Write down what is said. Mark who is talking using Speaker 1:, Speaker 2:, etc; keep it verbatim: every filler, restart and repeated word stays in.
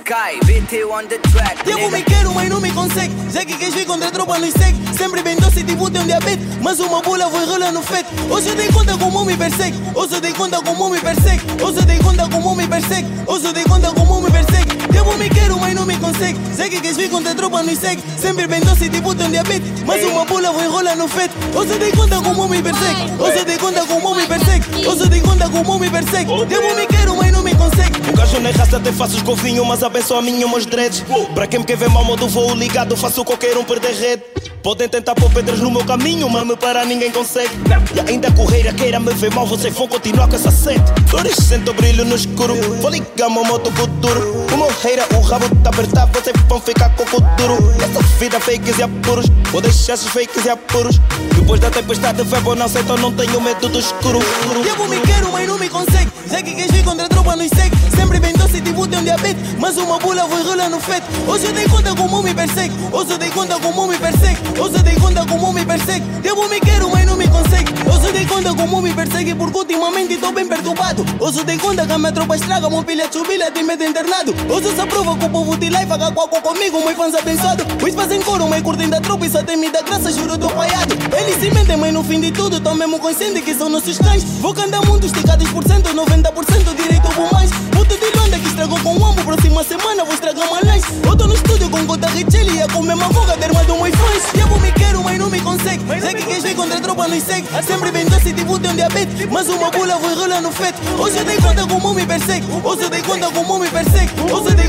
Speaker 1: Sky, B T on the track.
Speaker 2: Eu me quero, mas não me consegue. Já que queres vir contra a tropa, nos segue. Sempre bem doce, tipo tem um diabetes. Mas uma bola vou enrolar no feto. Hoje eu dei conta como me persegue. Hoje eu dei conta como me persegue. Hoje eu dei conta como me persegue. Hoje eu dei conta como me persegue. Eu me quero, mas não me consegue. Já que queres vir contra a tropa, nos segue. Sempre bem doce, tipo tem um diabetes. Mas uma bola vou enrolar no feto. Hoje eu dei conta como me persegue. Hoje eu dei conta como me persegue. Hoje eu dei conta como me persegue. Eu me quero, mas não me consegue.
Speaker 3: O gajo nem raça, até faço escovinho, mas abençoa a minha meus dreads. Pra quem me quer ver mal, modo voo ligado, faço qualquer um perder rede. Podem tentar pôr pedras no meu caminho, mas me parar ninguém consegue. E ainda a correira queira me ver mal, vocês vão continuar com essa sede. Fluorescente o brilho no escuro, vou ligar meu moto futuro. O meu reira, o rabo tá apertado, vocês vão ficar com o futuro. Essa vida fakes e apuros, vou deixar esses fakes e apuros. Depois da tempestade vai bom, não sei, então não tenho medo do escuro.
Speaker 2: Eu me quero, mas não me consegue. Já que queres vir contra a tropa, nos segue. Sempre bem doce, tipo tem um diabetes. Mas uma bola vou enrolar no feto. Hoje eu dei conta como me persegue. Hoje eu dei conta como me persegue. Hoje eu dei conta como me persegue. Eu me quero, mas não me consegue. Hoje eu dei conta como me persegue. Porque ultimamente estou bem perturbado. Hoje eu dei conta que a minha tropa estraga. Meu filho chubilha, tem medo internado. Hoje eu só prova que o povo de lá e faga quaco comigo. Meus fãs abençoados. Pois fazem coro, mas curtem da tropa. E só tem me da graça, juro, tô falhado. Eles se mentem, mas no fim de tudo estão mesmo conscientes que são nossos cães. Vou cantar mundo, estica dez por cento, noventa por cento direito vou mais. Puto de Luanda que estragou com o ambo. Próxima semana vou estragar malães. Eu tô no estúdio com gota Richelli. A comer uma boca, ter mais do meus fãs. Eu me quero, mas não me consegue. Já que queres vir contra a tropa, nos segue. Sempre bem doce, tipo tem um diabetes. Mas uma bola vou enrolar no feto. Hoje eu dei conta como me persegue. Hoje eu dei conta como me persegue. Hoje eu dei